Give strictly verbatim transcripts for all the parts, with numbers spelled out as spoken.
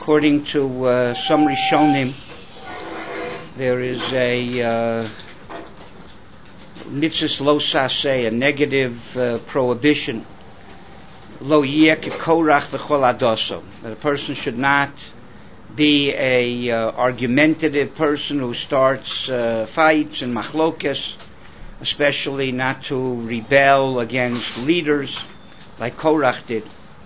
According to uh, some Rishonim, there is a uh, mitzvah lo saseh, a negative uh, prohibition, lo yeh kekorach v'chol adoso, that a person should not be a uh, argumentative person who starts uh, fights and machlokes, especially not to rebel against leaders like Korach did.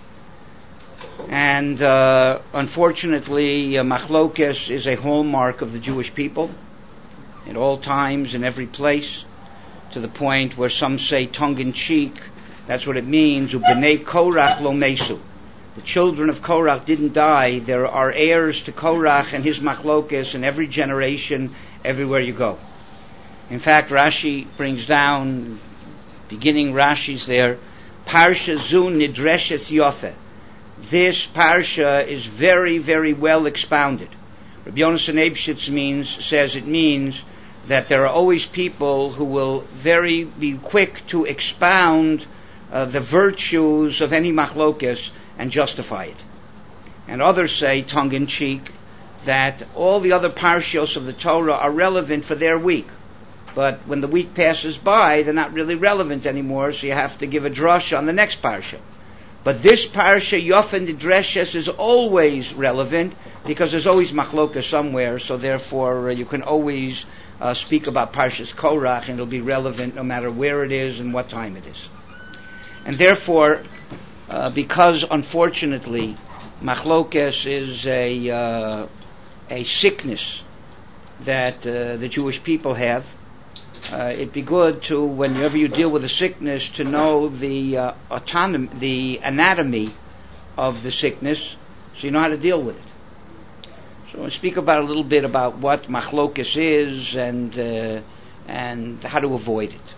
And uh, unfortunately, uh, machlokes is a hallmark of the Jewish people at all times, in every place, to the point where some say tongue-in-cheek, that's what it means, u'bnei Korach lo mesu. The children of Korach didn't die. There are heirs to Korach and his machlokes in every generation, everywhere you go. In fact, Rashi brings down, beginning Rashi's there, Parsha zu nidreshes yofe. This parsha is very, very well expounded. Rabbi Yonasan Eibshitz means says it means that there are always people who will very be quick to expound uh, the virtues of any machlokes and justify it. And others say, tongue-in-cheek, that all the other parshios of the Torah are relevant for their week. But when the week passes by, they're not really relevant anymore, so you have to give a drush on the next parsha. But this parsha, Yofen Nidreshes, is always relevant because there's always machloka somewhere, so therefore uh, you can always uh, speak about Parshas Korach and it'll be relevant no matter where it is and what time it is. And therefore, uh, because unfortunately machlokes is a uh, a sickness that uh, the Jewish people have, Uh, it'd be good to, whenever you deal with a sickness, to know the uh, autonomy, the anatomy of the sickness, so you know how to deal with it. So I'll speak about a little bit about what machlokes is and uh, and how to avoid it.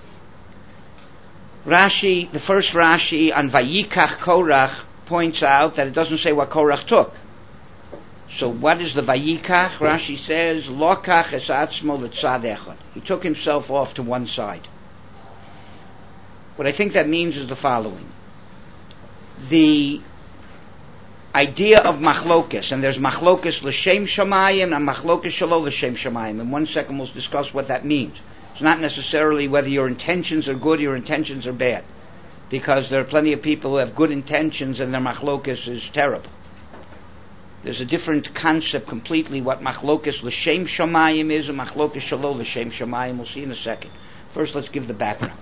Rashi, the first Rashi on Vayikach Korach, points out that it doesn't say what Korach took. So what is the Vayikach? Rashi says, Lokach es atzmo letzad echad. He took himself off to one side. What I think that means is the following. The idea of machlokes, and there's machlokes l'shem shamayim and machlokes shelo l'shem shamayim. In one second we'll discuss what that means. It's not necessarily whether your intentions are good or your intentions are bad. Because there are plenty of people who have good intentions and their machlokes is terrible. There's a different concept completely what machlokes l'shem shamayim is and machlokes shelo l'shem shamayim. We'll see in a second. First, let's give the background.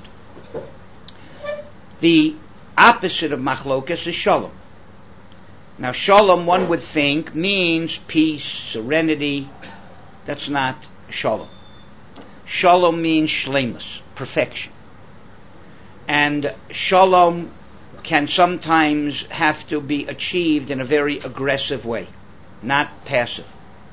The opposite of machlokes is shalom. Now, shalom, one would think, means peace, serenity. That's not shalom. Shalom means shleimus, perfection. And shalom can sometimes have to be achieved in a very aggressive way, not passive.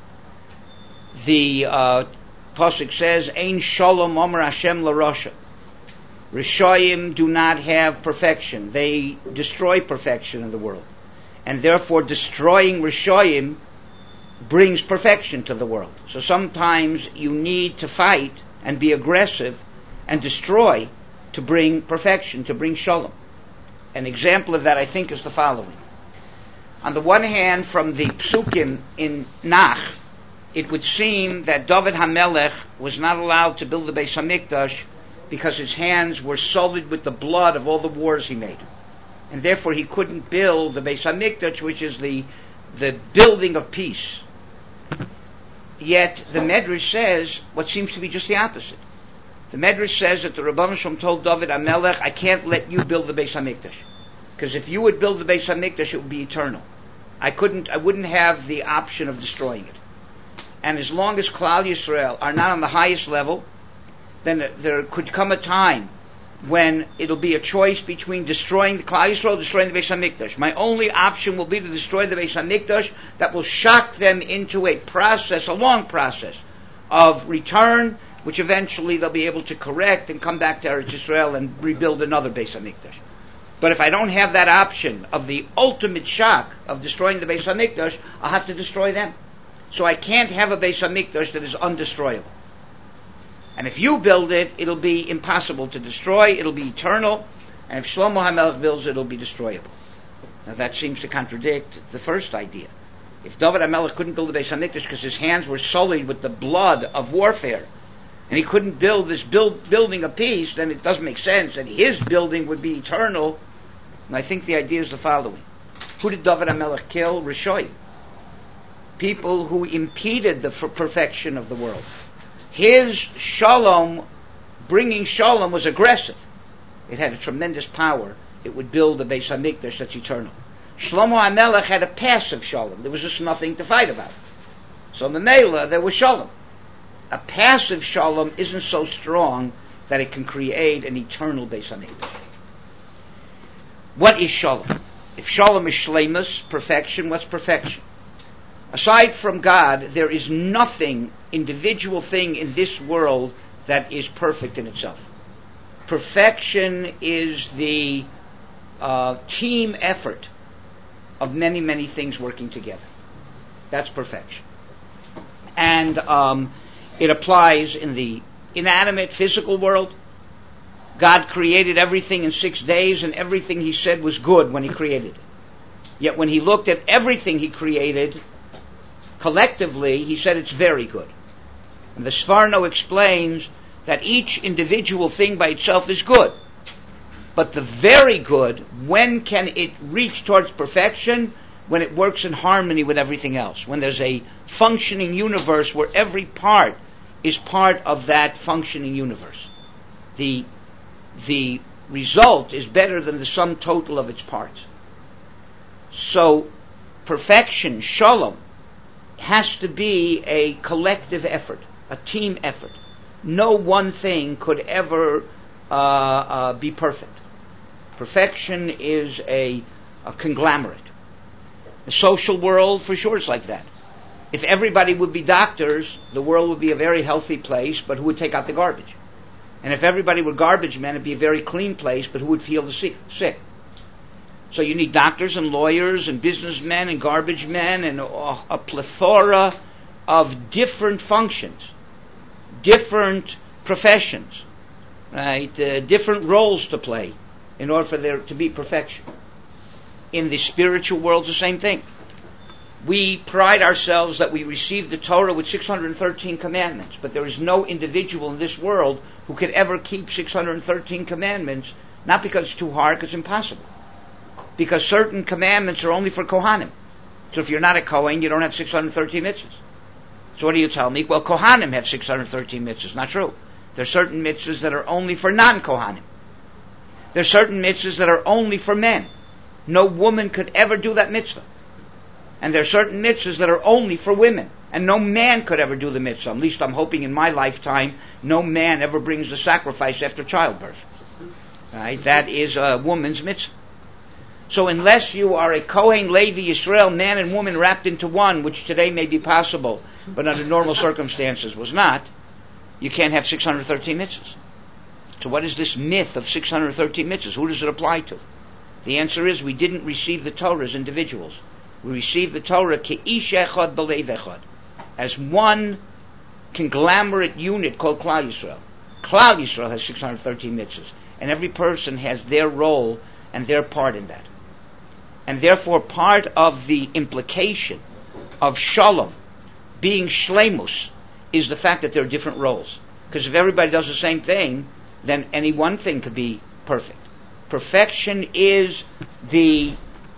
The uh, Pasuk says, Ein shalom omer Hashem l'rasha. Rishayim do not have perfection. They destroy perfection in the world. And therefore destroying Rishayim brings perfection to the world. So sometimes you need to fight and be aggressive and destroy to bring perfection, to bring shalom. An example of that, I think, is the following. On the one hand, from the psukim in Nach, it would seem that David HaMelech was not allowed to build the Beis HaMikdash because his hands were sullied with the blood of all the wars he made. And therefore he couldn't build the Beis HaMikdash, which is the, the building of peace. Yet the Medrash says what seems to be just the opposite. The Medrash says that the Rebbeinu Shalom told David HaMelech, I can't let you build the Beis HaMikdash. Because if you would build the Beis HaMikdash, it would be eternal. I couldn't, I wouldn't have the option of destroying it. And as long as Klal Yisrael are not on the highest level, then there could come a time when it'll be a choice between destroying the Klal Yisrael or destroying the Beis HaMikdash. My only option will be to destroy the Beis HaMikdash. That will shock them into a process, a long process of return, which eventually they'll be able to correct and come back to Eretz Yisrael and rebuild another Beis HaMikdash. But if I don't have that option of the ultimate shock of destroying the Beis HaMikdash, I'll have to destroy them. So I can't have a Beis HaMikdash that is undestroyable. And if you build it, it'll be impossible to destroy, it'll be eternal, and if Shlomo HaMelech builds it, it'll be destroyable. Now that seems to contradict the first idea. If David HaMelech couldn't build the Beis HaMikdash because his hands were sullied with the blood of warfare, and he couldn't build this build, building of peace, then it doesn't make sense that his building would be eternal. And I think the idea is the following. Who did David HaMelech kill? Rishoyim. People who impeded the f- perfection of the world. His shalom, bringing shalom, was aggressive. It had a tremendous power. It would build a Beis HaMikdash that's eternal. Shlomo HaMelech had a passive shalom. There was just nothing to fight about. So Memela, there was shalom. A passive shalom isn't so strong that it can create an eternal Beis HaMikdash. What is shalom? If shalom is shleimus, perfection, what's perfection? Aside from God, there is nothing, individual thing in this world that is perfect in itself. Perfection is the uh, team effort of many, many things working together. That's perfection. And um, it applies in the inanimate, physical world. God created everything in six days, and everything He said was good when He created it. Yet when He looked at everything He created, collectively, He said it's very good. And the Sforno explains that each individual thing by itself is good. But the very good, when can it reach towards perfection? When it works in harmony with everything else. When there's a functioning universe where every part is part of that functioning universe. The, the result is better than the sum total of its parts. So, perfection, shalom, has to be a collective effort, a team effort. No one thing could ever uh, uh, be perfect. Perfection is a, a conglomerate. The social world, for sure, is like that. If everybody would be doctors, the world would be a very healthy place, but who would take out the garbage? And if everybody were garbage men, it'd be a very clean place, but who would feel the sick? So you need doctors and lawyers and businessmen and garbage men and a, a plethora of different functions, different professions, right? Uh, different roles to play in order for there to be perfection. In the spiritual world, it's the same thing. We pride ourselves that we received the Torah with six hundred thirteen commandments, but there is no individual in this world who could ever keep six hundred thirteen commandments, not because it's too hard, because it's impossible. Because certain commandments are only for Kohanim. So if you're not a Kohen, you don't have six hundred thirteen mitzvahs. So what do you tell me? Well, Kohanim have six hundred thirteen mitzvahs. Not true. There are certain mitzvahs that are only for non-Kohanim. There are certain mitzvahs that are only for men. No woman could ever do that mitzvah. And there are certain mitzvahs that are only for women. And no man could ever do the mitzvah. At least I'm hoping in my lifetime, no man ever brings the sacrifice after childbirth. Right? That is a woman's mitzvah. So unless you are a Kohen, Levi, Yisrael, man and woman wrapped into one, which today may be possible, but under normal circumstances was not, you can't have six hundred thirteen mitzvahs. So what is this myth of six hundred thirteen mitzvahs? Who does it apply to? The answer is we didn't receive the Torah as individuals. We received the Torah ke'ish echad b'leiv echad, as one conglomerate unit called Klal Yisrael. Klal Yisrael has six hundred thirteen mitzvahs, and every person has their role and their part in that. And therefore part of the implication of Shalom being Shleimus is the fact that there are different roles. Because if everybody does the same thing, then any one thing could be perfect. Perfection is the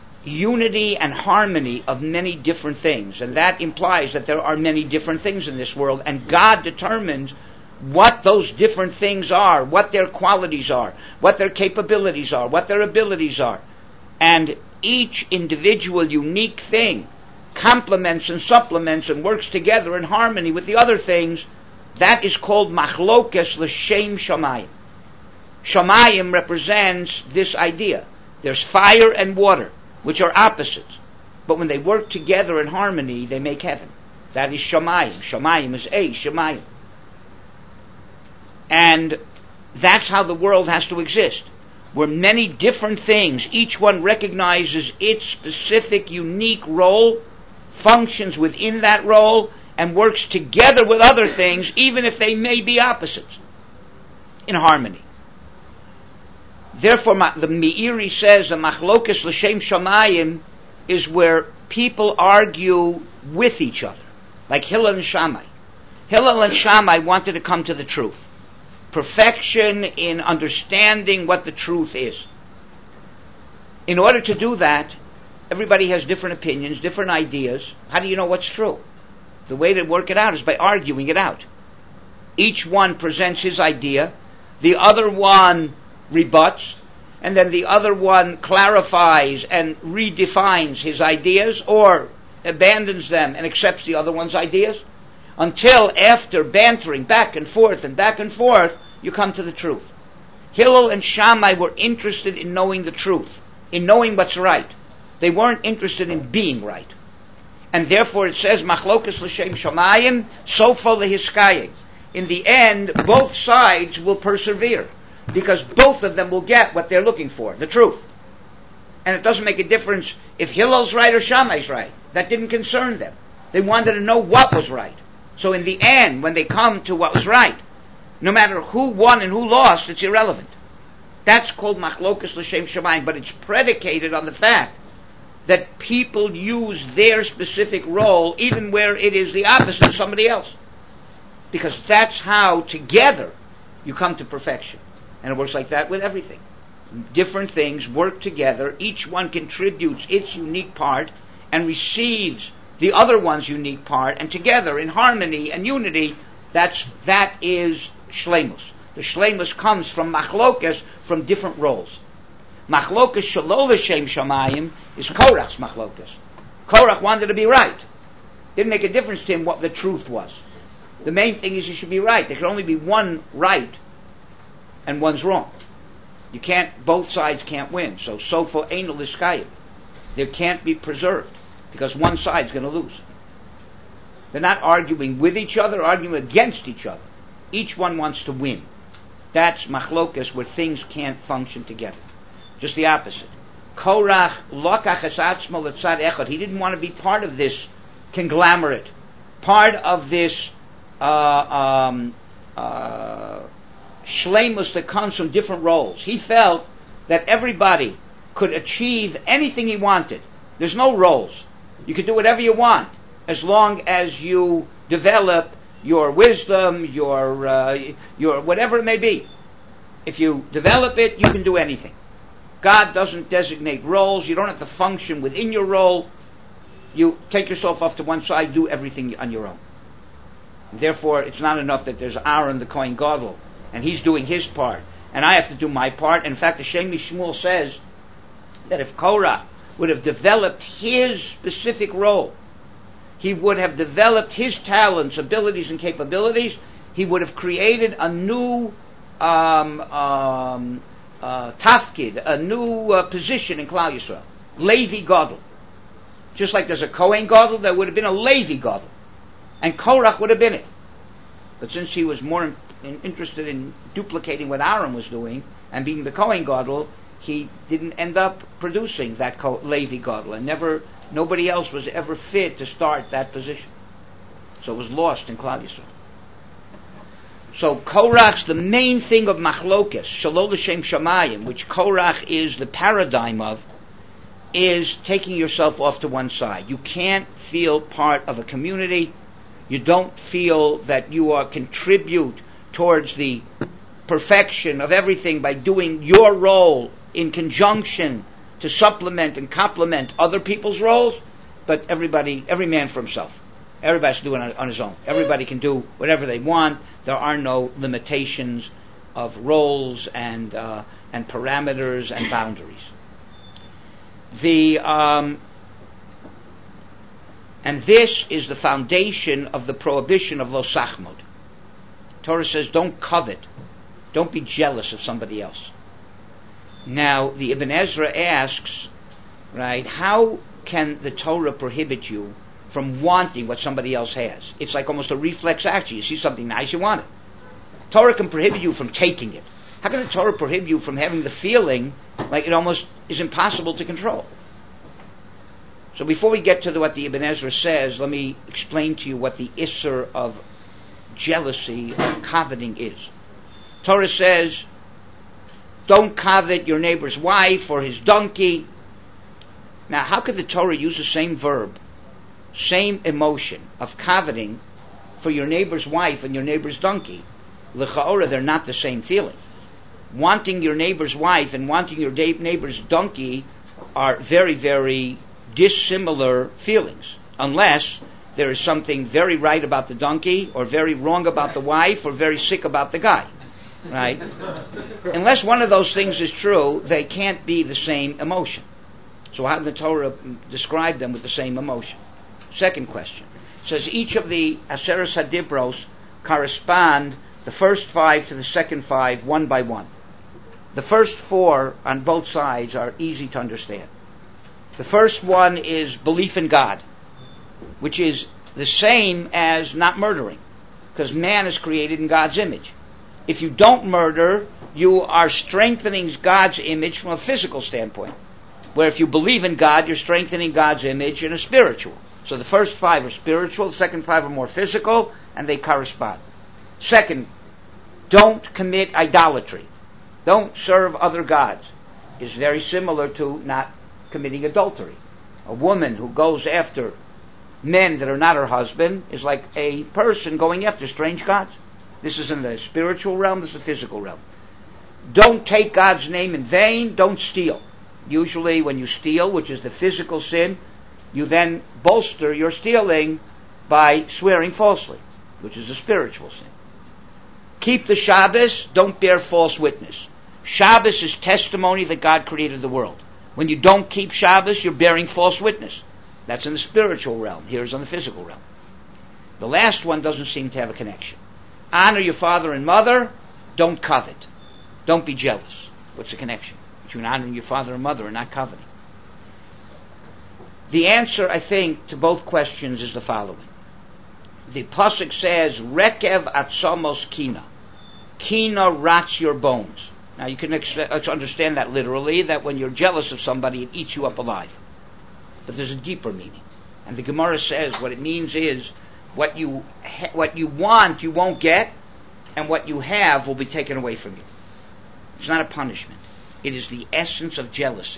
unity and harmony of many different things. And that implies that there are many different things in this world, and God determines what those different things are, what their qualities are, what their capabilities are, what their abilities are. And each individual unique thing complements and supplements and works together in harmony with the other things. That is called machlokes l'shem shamayim. Shamayim represents this idea. There's fire and water, which are opposites. But when they work together in harmony, they make heaven. That is shamayim. Shamayim is a shamayim. And that's how the world has to exist. Where many different things, each one recognizes its specific, unique role, functions within that role, and works together with other things, even if they may be opposites, in harmony. Therefore, the Meiri says the machlokes l'shem shamayim is where people argue with each other, like Hillel and Shammai. Hillel and Shammai wanted to come to the truth. Perfection in understanding what the truth is. In order to do that, everybody has different opinions, different ideas. How do you know what's true? The way to work it out is by arguing it out. Each one presents his idea, the other one rebuts, and then the other one clarifies and redefines his ideas or abandons them and accepts the other one's ideas, until after bantering back and forth and back and forth, you come to the truth. Hillel and Shammai were interested in knowing the truth, in knowing what's right. They weren't interested in being right. And therefore it says, Machlokas l'shem shamayim, sofa lehiskayim. In the end, both sides will persevere, because both of them will get what they're looking for, the truth. And it doesn't make a difference if Hillel's right or Shammai's right. That didn't concern them. They wanted to know what was right. So in the end, when they come to what was right, no matter who won and who lost, it's irrelevant. That's called Machlokas l'shem shamayim, but it's predicated on the fact that people use their specific role even where it is the opposite of somebody else. Because that's how, together, you come to perfection. And it works like that with everything. Different things work together, each one contributes its unique part and receives the other one's unique part, and together, in harmony and unity, that's, that is shleimus. The shleimus comes from machlokas, from different roles. Machlokas shelo l'shem shamayim is Korach's machlokas. Korach wanted to be right. Didn't make a difference to him what the truth was. The main thing is you should be right. There can only be one right and one's wrong. You can't, both sides can't win. So, sofo eino liskayim. There can't be preserved, because one side's going to lose. They're not arguing with each other, arguing against each other. Each one wants to win. That's machlokas, where things can't function together. Just the opposite. Korach lokach es atzmo letzad echad. He didn't want to be part of this conglomerate, part of this uh, um, uh, shleimus that comes from different roles. He felt that everybody could achieve anything he wanted. There's no roles. You can do whatever you want as long as you develop your wisdom, your uh, your whatever it may be. If you develop it, you can do anything. God doesn't designate roles. You don't have to function within your role. You take yourself off to one side, do everything on your own. Therefore, it's not enough that there's Aaron the Kohen Gadol, and he's doing his part, and I have to do my part. In fact, the Shem Shmuel says that if Korah would have developed his specific role, he would have developed his talents, abilities, and capabilities, he would have created a new um, um, uh, tafkid, a new uh, position in Klal Yisrael, Levi Gadol. Just like there's a Kohen Gadol, there would have been a Levi Gadol, and Korach would have been it. But since he was more in, in, interested in duplicating what Aaron was doing and being the Kohen Gadol, he didn't end up producing that Ko- Levi Gadol, and never, nobody else was ever fit to start that position. So it was lost in Klal Yisrael. So Korach's, the main thing of machlokas, shelo l'shem shamayim, which Korach is the paradigm of, is taking yourself off to one side. You can't feel part of a community. You don't feel that you are contribute towards the perfection of everything by doing your role in conjunction to supplement and complement other people's roles, but everybody, every man for himself. Everybody's doing it on his own. Everybody can do whatever they want. There are no limitations of roles and uh, and parameters and boundaries. The um, and this is the foundation of the prohibition of lo sachmod. Torah says, don't covet, don't be jealous of somebody else. Now, the Ibn Ezra asks, right, how can the Torah prohibit you from wanting what somebody else has? It's like almost a reflex action. You see something nice, you want it. Torah can prohibit you from taking it. How can the Torah prohibit you from having the feeling like it almost is impossible to control? So before we get to the, what the Ibn Ezra says, let me explain to you what the isser of jealousy, of coveting is. Torah says, don't covet your neighbor's wife or his donkey. Now, how could the Torah use the same verb, same emotion of coveting for your neighbor's wife and your neighbor's donkey? L'cha'ora, they're not the same feeling. Wanting your neighbor's wife and wanting your neighbor's donkey are very, very dissimilar feelings, unless there is something very right about the donkey, or very wrong about the wife, or very sick about the guy. Right? Unless one of those things is true, they can't be the same emotion. So how did the Torah describe them with the same emotion? Second question. It says each of the Aseres HaDibros correspond, the first five to the second five, one by one. The first four on both sides are easy to understand. The first one is belief in God, which is the same as not murdering, because man is created in God's image. If you don't murder, you are strengthening God's image from a physical standpoint. Where if you believe in God, you're strengthening God's image in a spiritual. So the first five are spiritual, the second five are more physical, and they correspond. Second, don't commit idolatry. Don't serve other gods. It's very similar to not committing adultery. A woman who goes after men that are not her husband is like a person going after strange gods. This is in the spiritual realm, this is the physical realm. Don't take God's name in vain, don't steal. Usually when you steal, which is the physical sin, you then bolster your stealing by swearing falsely, which is a spiritual sin. Keep the Shabbos, don't bear false witness. Shabbos is testimony that God created the world. When you don't keep Shabbos, you're bearing false witness. That's in the spiritual realm. Here's on the physical realm. The last one doesn't seem to have a connection. Honor your father and mother, don't covet. Don't be jealous. What's the connection between honoring your father and mother and not coveting? The answer, I think, to both questions is the following. The pasuk says, Rekev atzamos kina. Kina rots your bones. Now you can ex- understand that literally, that when you're jealous of somebody, it eats you up alive. But there's a deeper meaning. And the Gemara says what it means is, what you ha- what you want you won't get, and what you have will be taken away from you. It's not a punishment. It is the essence of jealousy.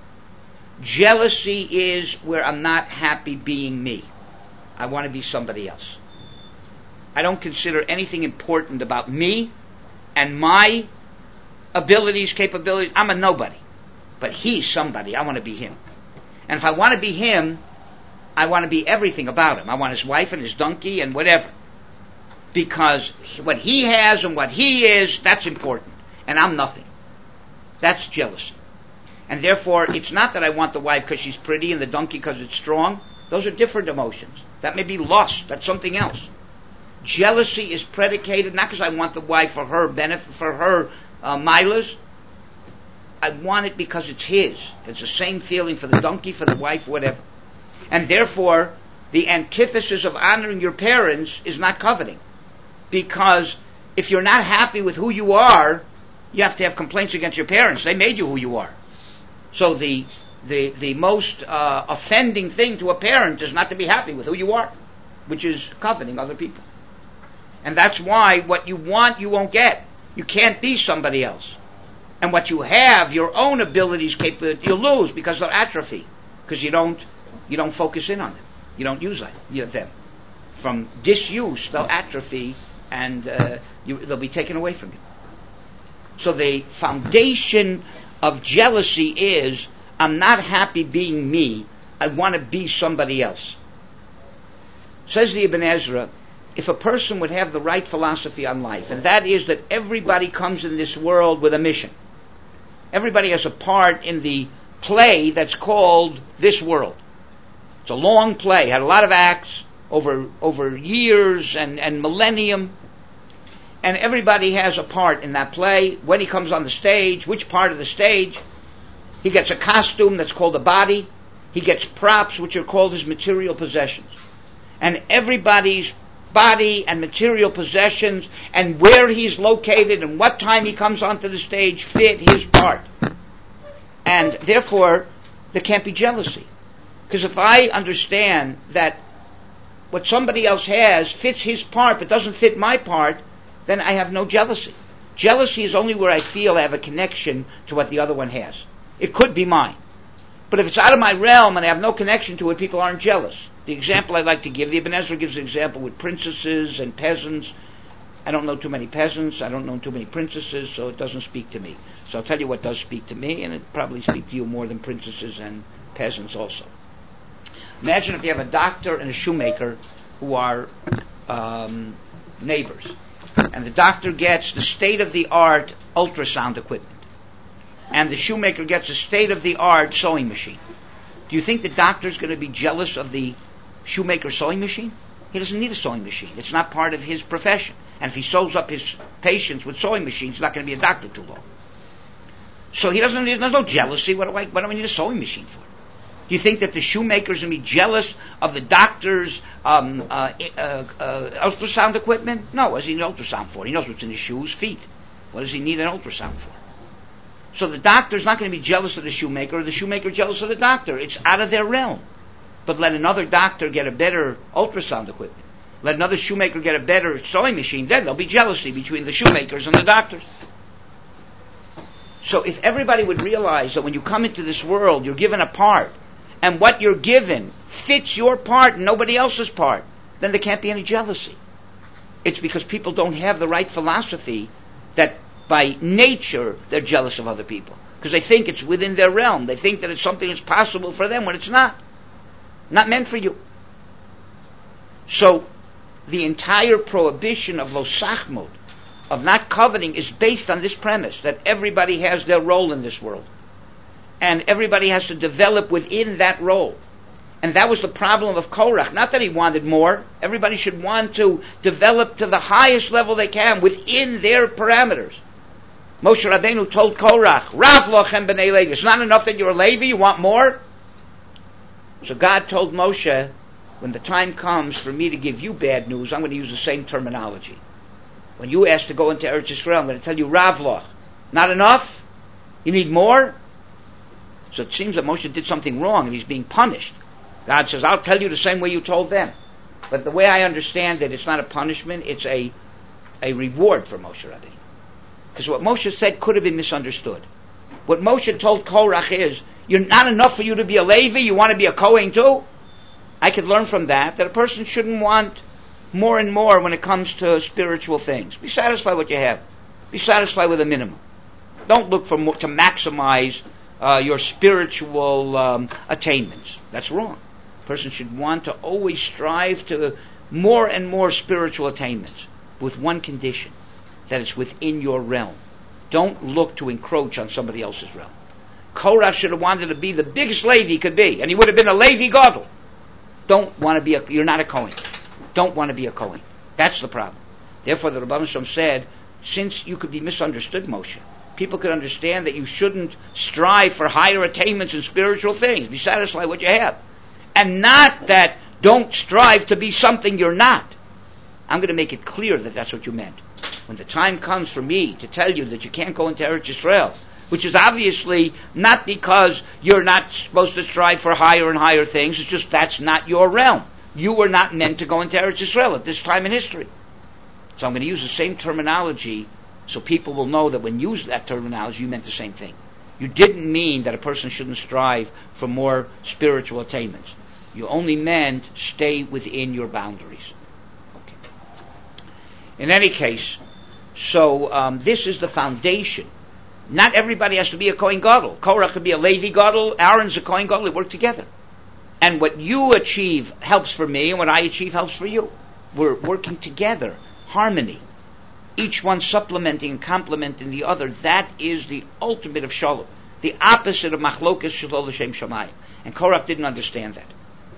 Jealousy is where I'm not happy being me. I want to be somebody else. I don't consider anything important about me and my abilities, capabilities. I'm a nobody. But he's somebody. I want to be him. And if I want to be him, I want to be everything about him. I want his wife and his donkey and whatever. Because what he has and what he is, that's important. And I'm nothing. That's jealousy. And therefore, it's not that I want the wife because she's pretty and the donkey because it's strong. Those are different emotions. That may be lust. That's something else. Jealousy is predicated not because I want the wife for her benefit, for her uh, milas. I want it because it's his. It's the same feeling for the donkey, for the wife, whatever. And therefore, the antithesis of honoring your parents is not coveting. Because if you're not happy with who you are, you have to have complaints against your parents. They made you who you are. So the the the most uh, offending thing to a parent is not to be happy with who you are, which is coveting other people. And that's why what you want you won't get. You can't be somebody else. And what you have, your own abilities, capabilities, you'll lose because they'll atrophy. Because you don't you don't focus in on them. You don't use them. From disuse, they'll atrophy and uh, you, they'll be taken away from you. So the foundation of jealousy is, I'm not happy being me, I want to be somebody else. Says the Ibn Ezra, if a person would have the right philosophy on life, and that is that everybody comes in this world with a mission. Everybody has a part in the play that's called this world. It's a long play, had a lot of acts over over years and, and millennium. And everybody has a part in that play. When he comes on the stage, which part of the stage? He gets a costume that's called a body. He gets props, which are called his material possessions. And everybody's body and material possessions and where he's located and what time he comes onto the stage fit his part. And therefore, there can't be jealousy. Because if I understand that what somebody else has fits his part but doesn't fit my part, then I have no jealousy. Jealousy is only where I feel I have a connection to what the other one has. It could be mine. But if it's out of my realm and I have no connection to it, people aren't jealous. The example I like to give, the Ibn Ezra gives an example with princesses and peasants. I don't know too many peasants, I don't know too many princesses, so it doesn't speak to me. So I'll tell you what does speak to me, and it probably speak to you more than princesses and peasants also. Imagine if you have a doctor and a shoemaker who are um, neighbors, and the doctor gets the state-of-the-art ultrasound equipment, and the shoemaker gets a state-of-the-art sewing machine. Do you think the doctor's going to be jealous of the shoemaker's sewing machine? He doesn't need a sewing machine. It's not part of his profession. And if he sews up his patients with sewing machines, he's not going to be a doctor too long. So he doesn't need, there's no jealousy. What do I, what do I need a sewing machine for? Do you think that the shoemaker's going to be jealous of the doctor's um, uh, uh, uh, ultrasound equipment? No. What does he need ultrasound for? He knows what's in his shoes, feet. What does he need an ultrasound for? So the doctor's not going to be jealous of the shoemaker, or the shoemaker jealous of the doctor. It's out of their realm. But let another doctor get a better ultrasound equipment, let another shoemaker get a better sewing machine, then there'll be jealousy between the shoemakers and the doctors. So if everybody would realize that when you come into this world, you're given a part, and what you're given fits your part and nobody else's part, then there can't be any jealousy. It's because people don't have the right philosophy that by nature they're jealous of other people. Because they think it's within their realm. They think that it's something that's possible for them when it's not. Not meant for you. So the entire prohibition of lo sachmod, of not coveting, is based on this premise that everybody has their role in this world. And everybody has to develop within that role. And that was the problem of Korach. Not that he wanted more. Everybody should want to develop to the highest level they can within their parameters. Moshe Rabbeinu told Korach, Rav lochem b'nei Levi. It's not enough that you're a Levi, you want more? So God told Moshe, when the time comes for me to give you bad news, I'm going to use the same terminology. When you ask to go into Eretz Yisrael, I'm going to tell you Rav loch. Not enough? You need more? So it seems that Moshe did something wrong and he's being punished. God says, I'll tell you the same way you told them. But the way I understand it, it's not a punishment, it's a, a reward for Moshe Rabbeinu. Because what Moshe said could have been misunderstood. What Moshe told Korach is, you're not enough for you to be a Levi, you want to be a Kohen too? I could learn from that that a person shouldn't want more and more when it comes to spiritual things. Be satisfied with what you have. Be satisfied with a minimum. Don't look for more, to maximize uh, your spiritual um, attainments. That's wrong. A person should want to always strive to more and more spiritual attainments with one condition, that it's within your realm. Don't look to encroach on somebody else's realm. Korach should have wanted to be the biggest Levi he could be, and he would have been a Levi Gadol. Don't want to be a, you're not a Kohen. Don't want to be a Kohen. That's the problem. Therefore, the Rebbeinu Shalom said, since you could be misunderstood, Moshe, people could understand that you shouldn't strive for higher attainments in spiritual things. Be satisfied with what you have. And not that don't strive to be something you're not. I'm going to make it clear that that's what you meant. When the time comes for me to tell you that you can't go into Eretz Yisrael, which is obviously not because you're not supposed to strive for higher and higher things, it's just that's not your realm. You were not meant to go into Eretz Yisrael at this time in history. So I'm going to use the same terminology so people will know that when you use that terminology, you meant the same thing. You didn't mean that a person shouldn't strive for more spiritual attainments. You only meant stay within your boundaries. Okay. In any case, so um, this is the foundation. Not everybody has to be a Kohen Gadol. Korach could be a Levi Gadol, Aaron's a Kohen Gadol, they work together. And what you achieve helps for me, and what I achieve helps for you. We're working together, harmony. Each one supplementing and complementing the other. That is the ultimate of Shalom. The opposite of Machlokas Shalom L'Shem Shamayim. And Korach didn't understand that.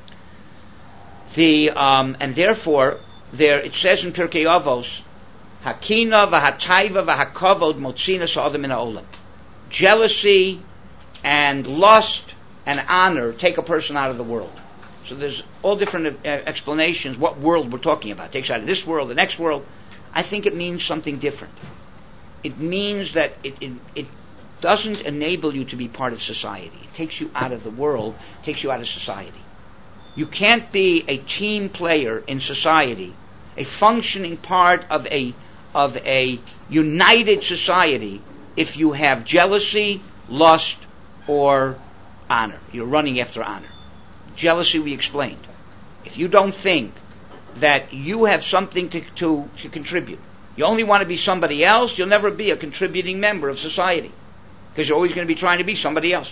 The um, and therefore, there it says in Pirkei Avos, Hakina v'hatayva v'hakavod motzina sa'adam min ha'olam. Jealousy and lust and honor take a person out of the world. So there's all different uh, explanations what world we're talking about. It takes out of this world, the next world. I think it means something different. It means that it, it, it doesn't enable you to be part of society. It takes you out of the world, takes you out of society. You can't be a team player in society, a functioning part of a of a united society, if you have jealousy, lust, or honor. You're running after honor. Jealousy, we explained. If you don't think that you have something to, to, to contribute, you only want to be somebody else, you'll never be a contributing member of society. Because you're always going to be trying to be somebody else.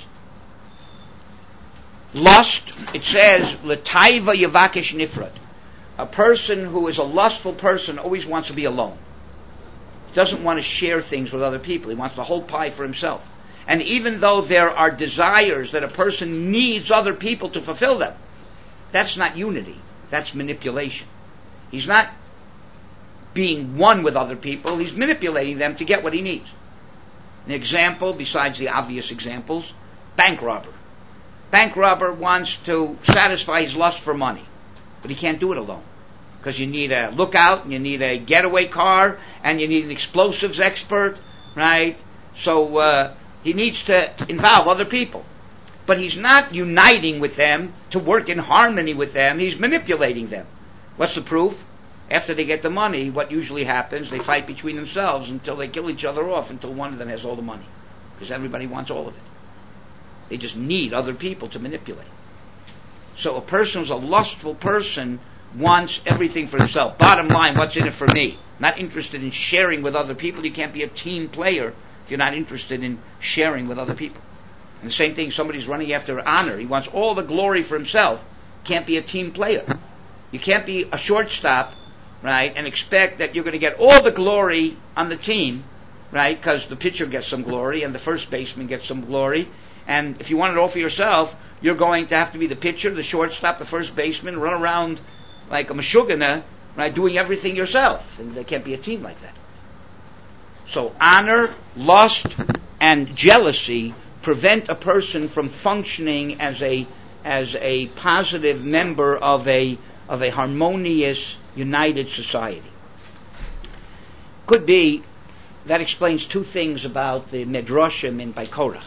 Lust, it says, L'taiva yavakish nifrad. A person who is a lustful person always wants to be alone. He doesn't want to share things with other people. He wants the whole pie for himself. And even though there are desires that a person needs other people to fulfill them, that's not unity. That's manipulation. He's not being one with other people. He's manipulating them to get what he needs. An example, besides the obvious examples, bank robber. Bank robber wants to satisfy his lust for money, but he can't do it alone. Because you need a lookout, and you need a getaway car, and you need an explosives expert, right? So uh, he needs to involve other people. But he's not uniting with them to work in harmony with them. He's manipulating them. What's the proof? After they get the money, what usually happens, they fight between themselves until they kill each other off, until one of them has all the money. Because everybody wants all of it. They just need other people to manipulate. So a person who's a lustful person wants everything for himself. Bottom line, what's in it for me? Not interested in sharing with other people. You can't be a team player if you're not interested in sharing with other people. And the same thing, somebody's running after honor. He wants all the glory for himself. Can't be a team player. You can't be a shortstop, right, and expect that you're going to get all the glory on the team, right, because the pitcher gets some glory and the first baseman gets some glory. And if you want it all for yourself, you're going to have to be the pitcher, the shortstop, the first baseman, run around like a mashugana, right, doing everything yourself. And there can't be a team like that. So honor, lust, and jealousy prevent a person from functioning as a as a positive member of a of a harmonious, united society. Could be that explains two things about the Medrashim in Korach.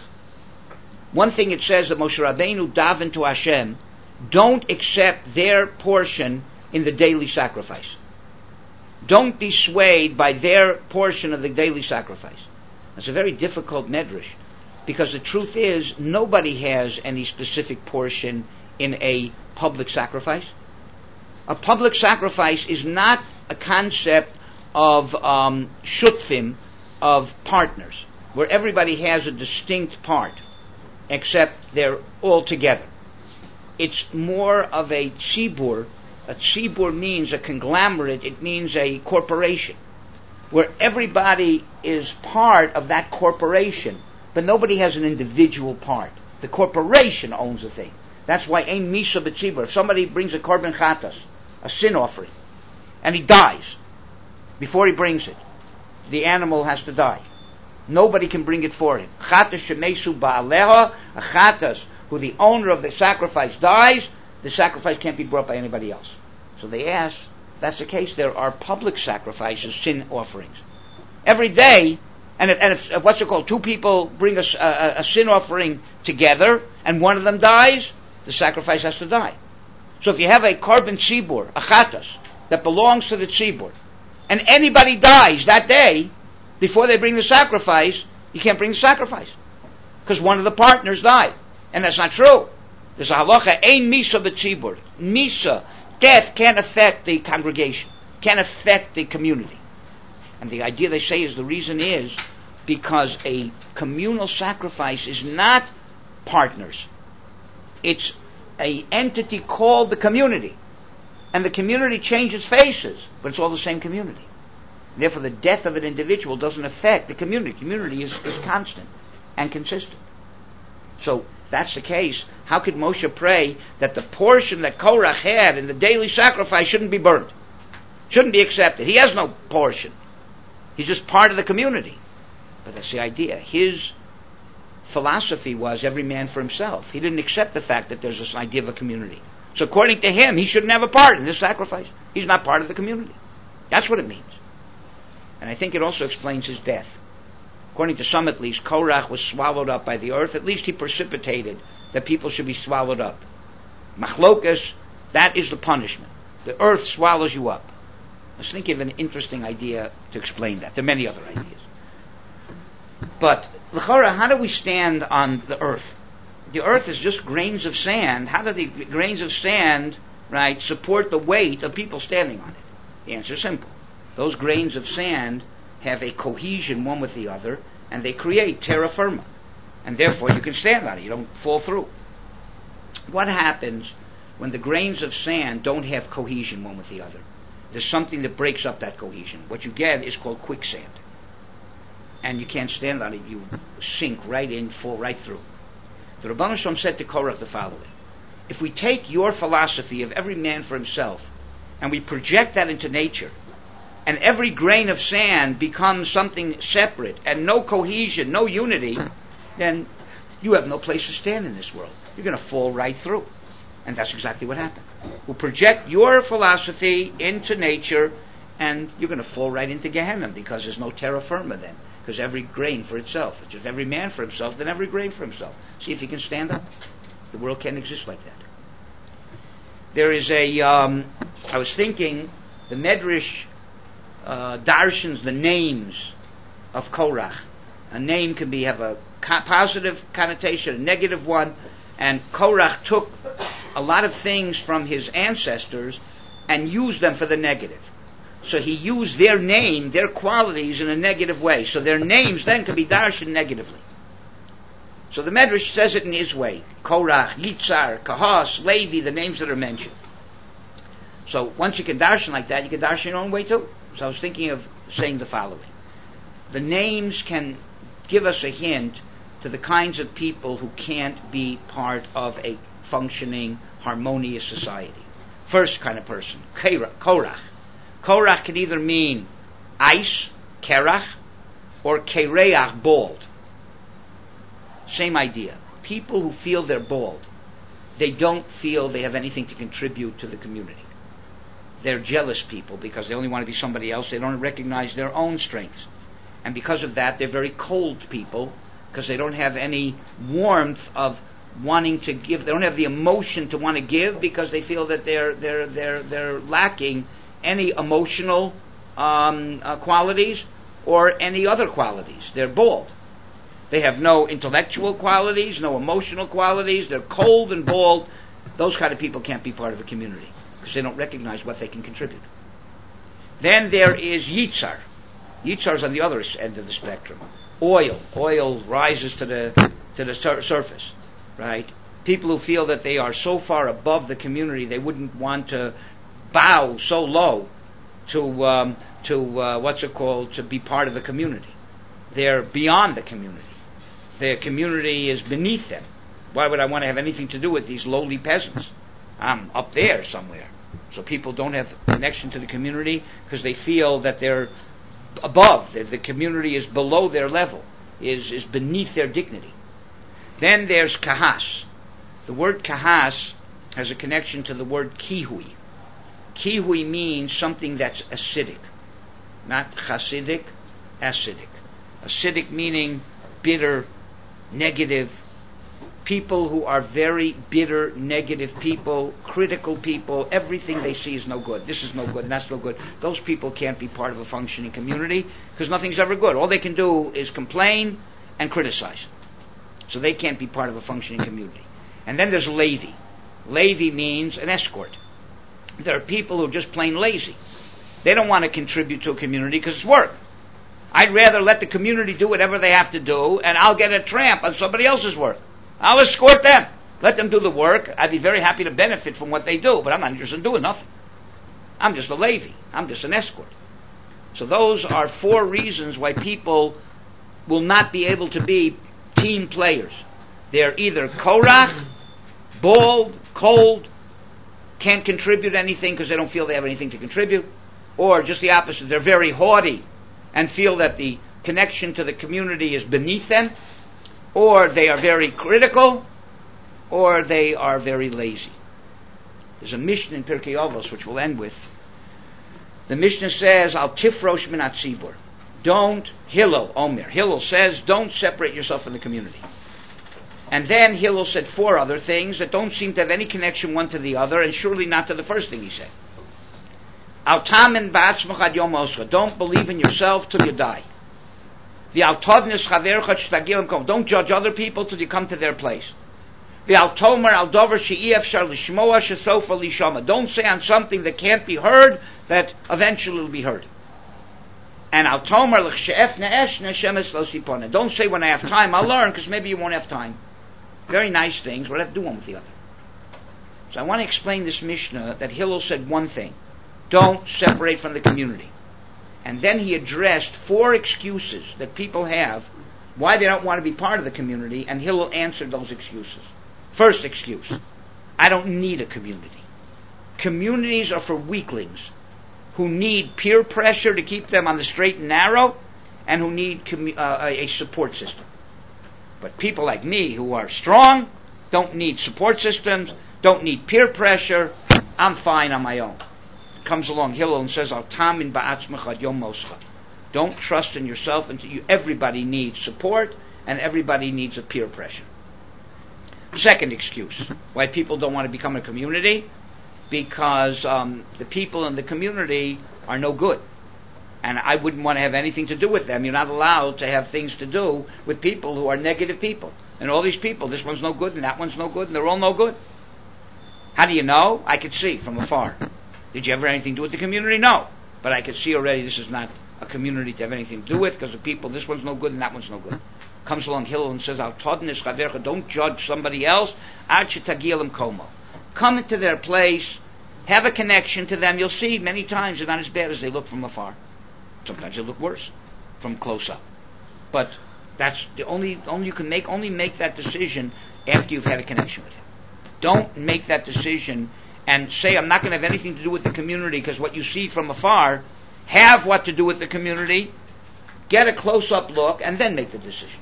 One thing, it says that Moshe Rabbeinu davened to Hashem, don't accept their portion in the daily sacrifice. Don't be swayed by their portion of the daily sacrifice. That's a very difficult medrash, because the truth is nobody has any specific portion in a public sacrifice. A public sacrifice is not a concept of um, shutfim, of partners, where everybody has a distinct part, except they're all together. It's more of a tzibur. A tzibur means a conglomerate. It means a corporation, where everybody is part of that corporation, but nobody has an individual part. The corporation owns the thing. That's why ein misa b'tzibur. If somebody brings a korban chatas, a sin offering, and he dies before he brings it, the animal has to die. Nobody can bring it for him. Chatas shemesu ba'aleha, a chatas who the owner of the sacrifice dies, the sacrifice can't be brought by anybody else. So they ask, if that's the case, there are public sacrifices, sin offerings. Every day, and if, and if what's it called, two people bring a, a, a sin offering together, and one of them dies, the sacrifice has to die. So if you have a korban tzibur, a chatas, that belongs to the tzibur, and anybody dies that day, before they bring the sacrifice, you can't bring the sacrifice. Because one of the partners died. And that's not true. There's a halacha, ein misa b'tzibur. Misa, death can't affect the congregation, can't affect the community. And the idea they say is the reason is because a communal sacrifice is not partners. It's a entity called the community. And the community changes faces, but it's all the same community. Therefore, the death of an individual doesn't affect the community. Community is, is constant and consistent. So, if that's the case, how could Moshe pray that the portion that Korach had in the daily sacrifice shouldn't be burned? Shouldn't be accepted. He has no portion. He's just part of the community. But that's the idea. His philosophy was every man for himself. He didn't accept the fact that there's this idea of a community. So according to him, he shouldn't have a part in this sacrifice. He's not part of the community. That's what it means. And I think it also explains his death. According to some at least, Korach was swallowed up by the earth. At least he precipitated that people should be swallowed up. Machlokas, that is the punishment. The earth swallows you up. Let's think of an interesting idea to explain that. There are many other ideas. But, l'chora, how do we stand on the earth? the earth is just grains of sand. How do the grains of sand, right, support the weight of people standing on it? The answer is simple. Those grains of sand have a cohesion one with the other, and they create terra firma. And therefore you can stand on it. You don't fall through. What happens when the grains of sand don't have cohesion one with the other? There's something that breaks up that cohesion. What you get is called quicksand. And you can't stand on it. You sink right in, fall right through. The Rebbeinu Shalom said to Korach the following: if we take your philosophy of every man for himself and we project that into nature, and every grain of sand becomes something separate and no cohesion, no unity, then you have no place to stand in this world. You're going to fall right through. And that's exactly what happened. We'll project your philosophy into nature, and you're going to fall right into Gehenna, because there's no terra firma then. Because every grain for itself. It's if every man for himself, then every grain for himself. See if you can stand up. The world can't exist like that. There is a, um, I was thinking, the Medrash uh, darshans the names of Korach. A name can be have a co- positive connotation, a negative one, and Korach took a lot of things from his ancestors and used them for the negative. So he used their name, their qualities in a negative way. So their names then could be darshan negatively. So the Medrash says it in his way. Korach, Yitzhar, Kahas, Levi, the names that are mentioned. So once you can darshan like that, you can darshan your own way too. So I was thinking of saying the following. The names can give us a hint to the kinds of people who can't be part of a functioning, harmonious society. First kind of person, Korach. Korach can either mean ice, kerach, or kereach, bald. Same idea. People who feel they're bald, they don't feel they have anything to contribute to the community. They're jealous people because they only want to be somebody else. They don't recognize their own strengths. And because of that, they're very cold people because they don't have any warmth of wanting to give. They don't have the emotion to want to give because they feel that they're they're they're they're lacking any emotional um, uh, qualities or any other qualities. They're bald. They have no intellectual qualities, no emotional qualities. They're cold and bald. Those kind of people can't be part of a community because they don't recognize what they can contribute. Then there is Yitzhar. Yitzhar is on the other end of the spectrum. Oil. Oil rises to the to the sur- surface, right? People who feel that they are so far above the community, they wouldn't want to bow so low to um, to uh, what's it called to be part of the community. They're beyond the community. Their community is beneath them. Why would I want to have anything to do with these lowly peasants? I'm up there somewhere. So people don't have connection to the community because they feel that they're above. The, the community is below their level, is is beneath their dignity. Then there's kahas. The word kahas has a connection to the word kihui. Kihui means something that's acidic, not chasidic, acidic. Acidic meaning bitter, negative. People who are very bitter, negative people, critical people, everything they see is no good. This is no good, and that's no good. Those people can't be part of a functioning community because nothing's ever good. All they can do is complain and criticize. So they can't be part of a functioning community. And then there's Levi. Levi means an escort. There are people who are just plain lazy. They don't want to contribute to a community because it's work. I'd rather let the community do whatever they have to do, and I'll get a tramp on somebody else's work. I'll escort them. Let them do the work. I'd be very happy to benefit from what they do, but I'm not interested in doing nothing. I'm just a Levi. I'm just an escort. So those are four reasons why people will not be able to be team players. They're either Korach, bald, cold, can't contribute anything because they don't feel they have anything to contribute, or just the opposite. They're very haughty and feel that the connection to the community is beneath them, or they are very critical, or they are very lazy. There's a Mishnah in Pirkei Avos, which we'll end with. The Mishnah says, Al tifrosh min hatzibur. Don't, Hillel, Omer. Hillel says, don't separate yourself from the community. And then Hillel said four other things that don't seem to have any connection one to the other, and surely not to the first thing he said. Al tamen ba'atzmach ad yom oscha. Don't believe in yourself till you die. Don't judge other people till you come to their place. V'al tomer al dover she'i efshar lishmoa shesofa lishama. Don't say on something that can't be heard that eventually will be heard. And al tomer l'chshe'efne eshne shemes lo sipona. Don't say when I have time I'll learn, because maybe you won't have time. Very nice things, but I have to do one with the other. So I want to explain this Mishnah that Hillel said one thing: don't separate from the community. And then he addressed four excuses that people have why they don't want to be part of the community, and Hillel answered those excuses. First excuse: I don't need a community. Communities are for weaklings who need peer pressure to keep them on the straight and narrow, and who need commu- uh, a support system. But people like me who are strong don't need support systems, don't need peer pressure. I'm fine on my own. Comes along Hillel and says, Al tamin ba'atzmecha yom moscha. Don't trust in yourself until you. Everybody needs support, and everybody needs a peer pressure. Second excuse why people don't want to become a community: because um, the people in the community are no good, and I wouldn't want to have anything to do with them. You're not allowed to have things to do with people who are negative people. And all these people, this one's no good, and that one's no good, and they're all no good. How do you know? I could see from afar. Did you ever have anything to do with the community? No. But I could see already this is not a community to have anything to do with, because the people, this one's no good and that one's no good. Comes along Hillel and says, Al todnis chavercha, don't judge somebody else, ad shetagiel komo. Come into their place, have a connection to them. You'll see many times they're not as bad as they look from afar. Sometimes they look worse from close up. But that's the only, only you can make, only make that decision after you've had a connection with them. Don't make that decision and say, I'm not going to have anything to do with the community because what you see from afar. Have what to do with the community, get a close-up look, and then make the decision.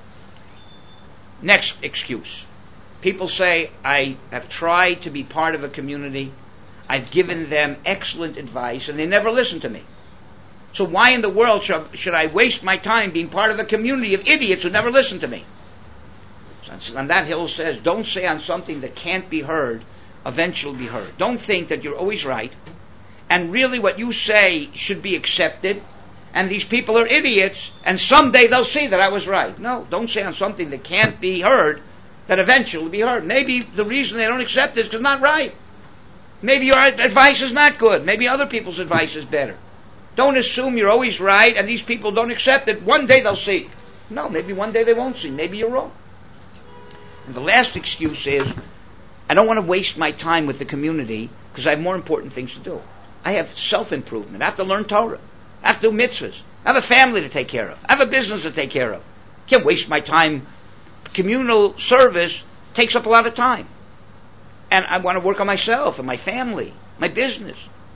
Next excuse. People say, I have tried to be part of a community, I've given them excellent advice, and they never listen to me. So why in the world should, should I waste my time being part of a community of idiots who never listen to me? So on that, Hillel says, don't say on something that can't be heard, eventually be heard. Don't think that you're always right, and really what you say should be accepted, and these people are idiots, and someday they'll see that I was right. No, don't say on something that can't be heard, that eventually will be heard. Maybe the reason they don't accept it is because it's not right. Maybe your advice is not good. Maybe other people's advice is better. Don't assume you're always right, and these people don't accept it. One day they'll see. No, maybe one day they won't see. Maybe you're wrong. And the last excuse is, I don't want to waste my time with the community because I have more important things to do. I have self-improvement. I have to learn Torah. I have to do mitzvahs. I have a family to take care of. I have a business to take care of. I can't waste my time. Communal service takes up a lot of time. And I want to work on myself and my family, my business.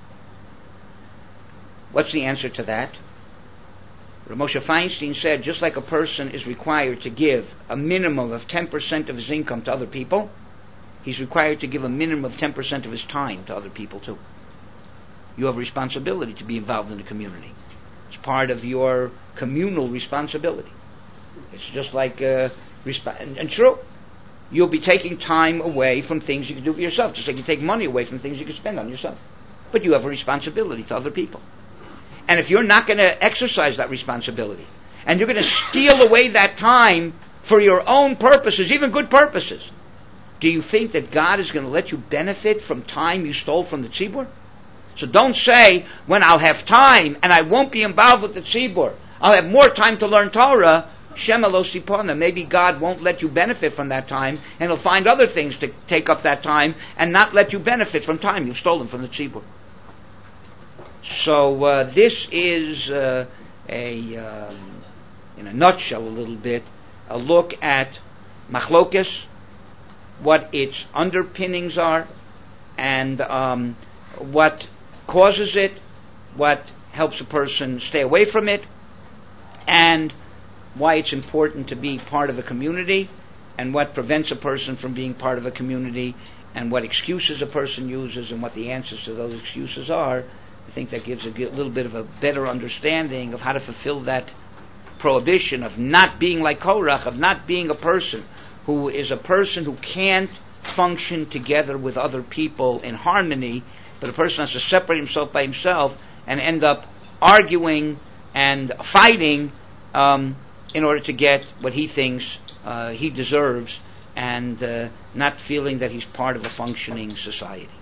What's the answer to that? Rav Moshe Feinstein said, just like a person is required to give a minimum of ten percent of his income to other people, he's required to give a minimum of ten percent of his time to other people too. You have a responsibility to be involved in the community. It's part of your communal responsibility. It's just like, uh, resp- and, and true, you'll be taking time away from things you can do for yourself, just like you take money away from things you can spend on yourself. But you have a responsibility to other people. And if you're not going to exercise that responsibility, and you're going to steal away that time for your own purposes, even good purposes, do you think that God is going to let you benefit from time you stole from the tzibur? So don't say, when I'll have time and I won't be involved with the tzibur, I'll have more time to learn Torah, Shema lo sipona. Maybe God won't let you benefit from that time, and He'll find other things to take up that time and not let you benefit from time you've stolen from the tzibur. So uh, this is uh, a, um, in a nutshell a little bit, a look at machlokes, what its underpinnings are, and um, what causes it, what helps a person stay away from it, and why it's important to be part of a community, and what prevents a person from being part of a community, and what excuses a person uses, and what the answers to those excuses are. I think that gives a little bit of a better understanding of how to fulfill that prohibition of not being like Korach, of not being a person who is a person who can't function together with other people in harmony, but a person has to separate himself by himself and end up arguing and fighting um, in order to get what he thinks uh, he deserves and uh, not feeling that he's part of a functioning society.